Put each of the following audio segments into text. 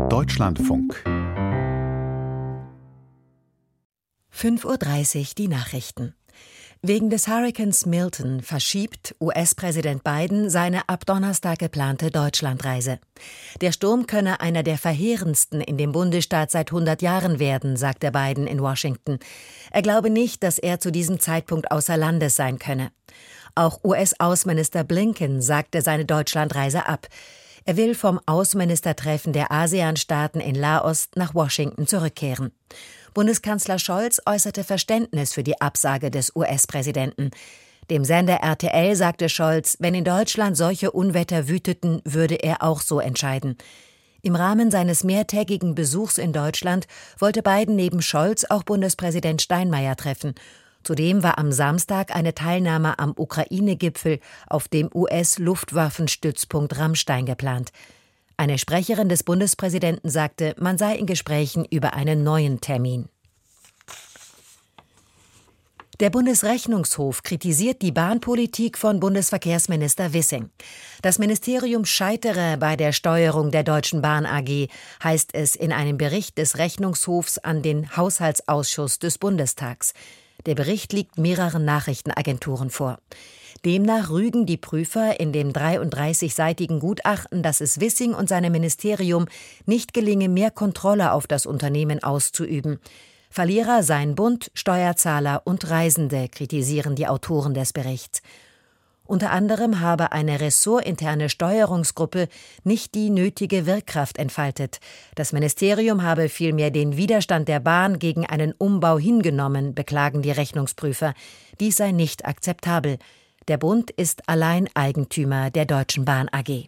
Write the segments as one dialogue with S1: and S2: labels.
S1: Deutschlandfunk
S2: 5:30 Uhr die Nachrichten. Wegen des Hurrikans Milton verschiebt US-Präsident Biden seine ab Donnerstag geplante Deutschlandreise. Der Sturm könne einer der verheerendsten in dem Bundesstaat seit 100 Jahren werden, sagte Biden in Washington. Er glaube nicht, dass er zu diesem Zeitpunkt außer Landes sein könne. Auch US-Außenminister Blinken sagte seine Deutschlandreise ab. Er will vom Außenministertreffen der ASEAN-Staaten in Laos nach Washington zurückkehren. Bundeskanzler Scholz äußerte Verständnis für die Absage des US-Präsidenten. Dem Sender RTL sagte Scholz, wenn in Deutschland solche Unwetter wüteten, würde er auch so entscheiden. Im Rahmen seines mehrtägigen Besuchs in Deutschland wollte Biden neben Scholz auch Bundespräsident Steinmeier treffen. Zudem war am Samstag eine Teilnahme am Ukraine-Gipfel auf dem US-Luftwaffenstützpunkt Ramstein geplant. Eine Sprecherin des Bundespräsidenten sagte, man sei in Gesprächen über einen neuen Termin. Der Bundesrechnungshof kritisiert die Bahnpolitik von Bundesverkehrsminister Wissing. Das Ministerium scheitere bei der Steuerung der Deutschen Bahn AG, heißt es in einem Bericht des Rechnungshofs an den Haushaltsausschuss des Bundestags. Der Bericht liegt mehreren Nachrichtenagenturen vor. Demnach rügen die Prüfer in dem 33-seitigen Gutachten, dass es Wissing und seinem Ministerium nicht gelinge, mehr Kontrolle auf das Unternehmen auszuüben. Verlierer seien Bund, Steuerzahler und Reisende, kritisieren die Autoren des Berichts. Unter anderem habe eine ressortinterne Steuerungsgruppe nicht die nötige Wirkkraft entfaltet. Das Ministerium habe vielmehr den Widerstand der Bahn gegen einen Umbau hingenommen, beklagen die Rechnungsprüfer. Dies sei nicht akzeptabel. Der Bund ist allein Eigentümer der Deutschen Bahn AG.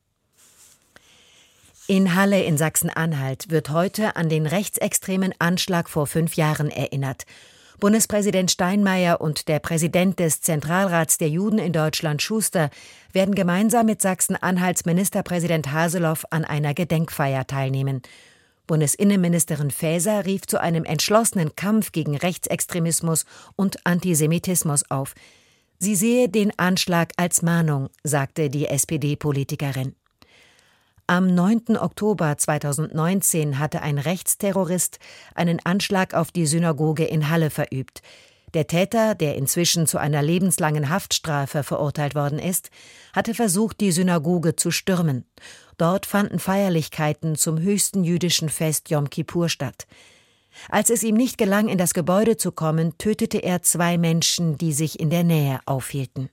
S2: In Halle in Sachsen-Anhalt wird heute an den rechtsextremen Anschlag vor 5 Jahren erinnert. Bundespräsident Steinmeier und der Präsident des Zentralrats der Juden in Deutschland, Schuster, werden gemeinsam mit Sachsen-Anhalts Ministerpräsident Haseloff an einer Gedenkfeier teilnehmen. Bundesinnenministerin Faeser rief zu einem entschlossenen Kampf gegen Rechtsextremismus und Antisemitismus auf. Sie sehe den Anschlag als Mahnung, sagte die SPD-Politikerin. Am 9. Oktober 2019 hatte ein Rechtsterrorist einen Anschlag auf die Synagoge in Halle verübt. Der Täter, der inzwischen zu einer lebenslangen Haftstrafe verurteilt worden ist, hatte versucht, die Synagoge zu stürmen. Dort fanden Feierlichkeiten zum höchsten jüdischen Fest Jom Kippur statt. Als es ihm nicht gelang, in das Gebäude zu kommen, tötete er 2 Menschen, die sich in der Nähe aufhielten.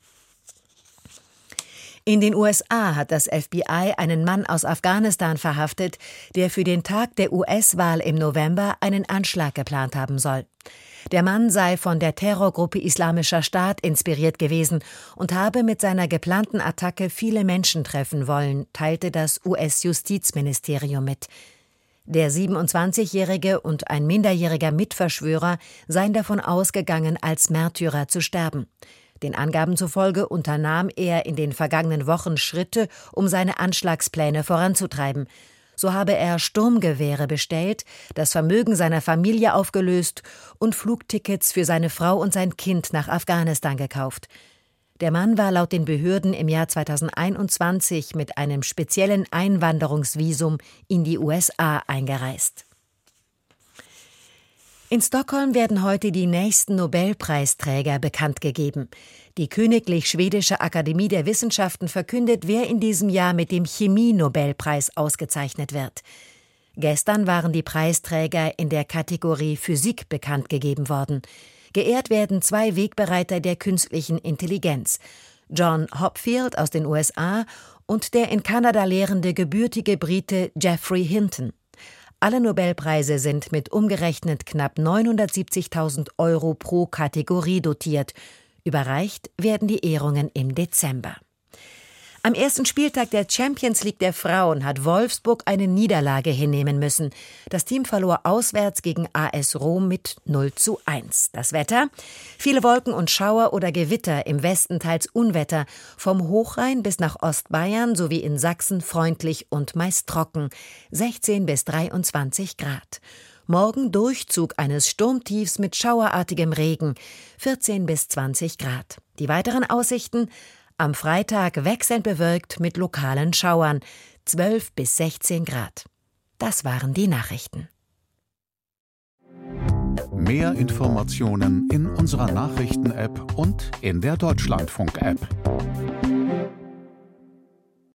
S2: In den USA hat das FBI einen Mann aus Afghanistan verhaftet, der für den Tag der US-Wahl im November einen Anschlag geplant haben soll. Der Mann sei von der Terrorgruppe Islamischer Staat inspiriert gewesen und habe mit seiner geplanten Attacke viele Menschen treffen wollen, teilte das US-Justizministerium mit. Der 27-Jährige und ein minderjähriger Mitverschwörer seien davon ausgegangen, als Märtyrer zu sterben. Den Angaben zufolge unternahm er in den vergangenen Wochen Schritte, um seine Anschlagspläne voranzutreiben. So habe er Sturmgewehre bestellt, das Vermögen seiner Familie aufgelöst und Flugtickets für seine Frau und sein Kind nach Afghanistan gekauft. Der Mann war laut den Behörden im Jahr 2021 mit einem speziellen Einwanderungsvisum in die USA eingereist. In Stockholm werden heute die nächsten Nobelpreisträger bekannt gegeben. Die Königlich Schwedische Akademie der Wissenschaften verkündet, wer in diesem Jahr mit dem Chemie-Nobelpreis ausgezeichnet wird. Gestern waren die Preisträger in der Kategorie Physik bekannt gegeben worden. Geehrt werden 2 Wegbereiter der künstlichen Intelligenz: John Hopfield aus den USA und der in Kanada lehrende gebürtige Brite Geoffrey Hinton. Alle Nobelpreise sind mit umgerechnet knapp 970.000 € pro Kategorie dotiert. Überreicht werden die Ehrungen im Dezember. Am ersten Spieltag der Champions League der Frauen hat Wolfsburg eine Niederlage hinnehmen müssen. Das Team verlor auswärts gegen AS Rom mit 0:1. Das Wetter? Viele Wolken und Schauer oder Gewitter, im Westen teils Unwetter. Vom Hochrhein bis nach Ostbayern sowie in Sachsen freundlich und meist trocken. 16 bis 23 Grad. Morgen Durchzug eines Sturmtiefs mit schauerartigem Regen. 14 bis 20 Grad. Die weiteren Aussichten: am Freitag wechselnd bewölkt mit lokalen Schauern, 12 bis 16 Grad. Das waren die Nachrichten.
S1: Mehr Informationen in unserer Nachrichten-App und in der Deutschlandfunk-App.